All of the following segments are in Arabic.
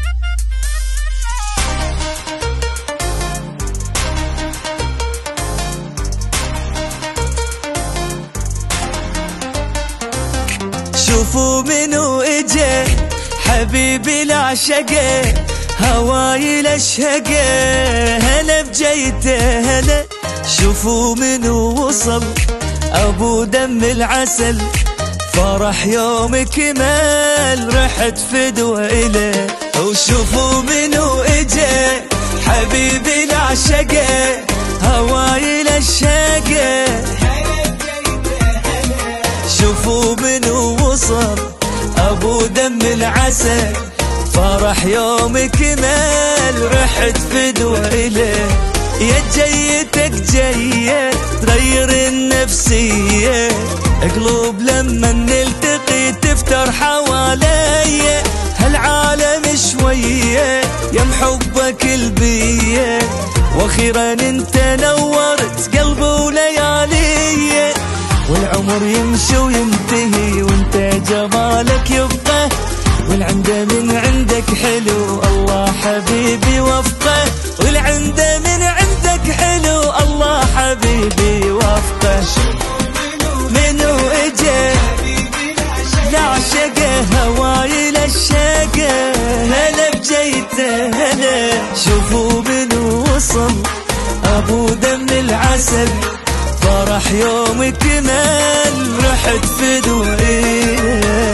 شوفوا منو اجا حبيبي العشقه هواي الاشهقه هلا بجيته هلا. شوفوا منو وصل ابو دم العسل فرح يوم كمال رحت فدوة إله. وشوفوا منو اجا حبيبي العشقه هواي الاشهقه. شوفوا منو وصل ابو دم العسل فرح يوم كمال رحت فدوة إله. يا جيتك جية تغير النفسية قلوب لما نلتقي تفتر حواليا هالعالم شوية يا محبك البية. واخيرا انت نورت قلبي وليالي والعمر يمشي وينتهي وانت جمالك يبقى والعنده من عندك حلو الله حبيبي وفقه. والعنده من عندك حلو الله حبيبي وفقه. منو اجا لعشقه هواي للشقه هلا بجيته هلا. شوفوا منو وصل ابو دم العسل فرح يوم كمال رحت فدوة إله.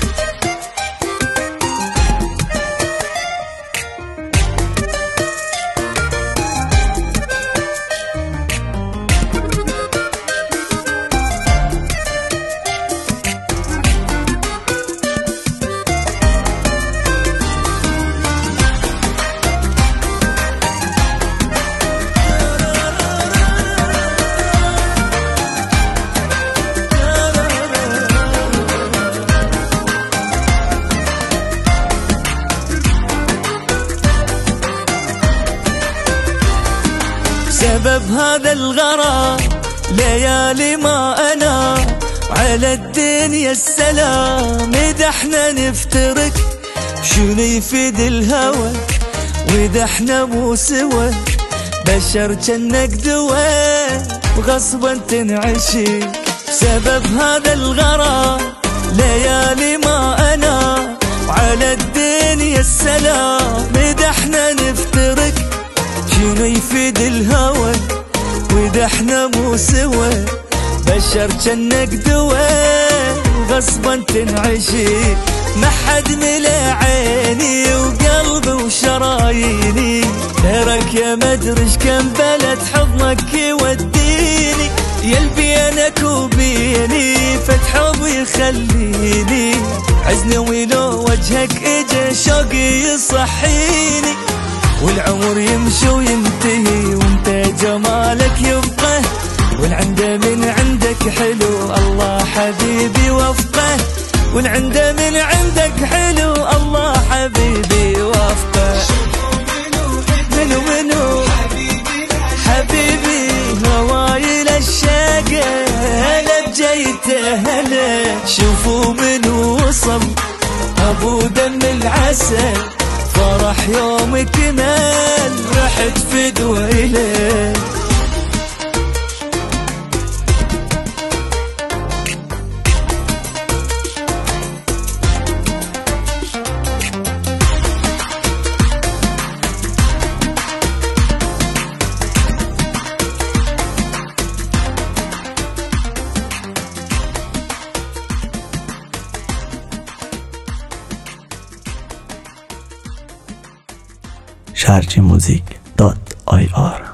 سبب هذا الغرام ليالي ما أنا على الدنيا السلام. إذا احنا نفترق شنو يفيد الهوى وإذا احنا مو سوا بشر جنك دوا وغصبا تنعشق. سبب هذا الغرام ليالي ما أنا على الدنيا السلام. إذا احنا نفترق شنو يفيد الهوى واذا احنا مو سوا بشر جنك دوا غصبا تنعشق. ما حد ملا عيني وقلبي وشراييني غيرك يا مدرج كم بلد حضنك يوديني يلبي انك وبيني فتح ويخليني عزني ولو وجهك اجا شوقي يصحيني والعمر يمشي وينتهي وانت جمالك يبقى والعنده من عندك حلو الله حبيبي وفقه. والعنده من عندك حلو الله حبيبي وفقه. منو حبيبي هواي للشقه هلا بجيته هلا. شوفوا منو وصل ابو دم العسل فرح يوم كمال رحت فدوة إله. sharjmusic.ir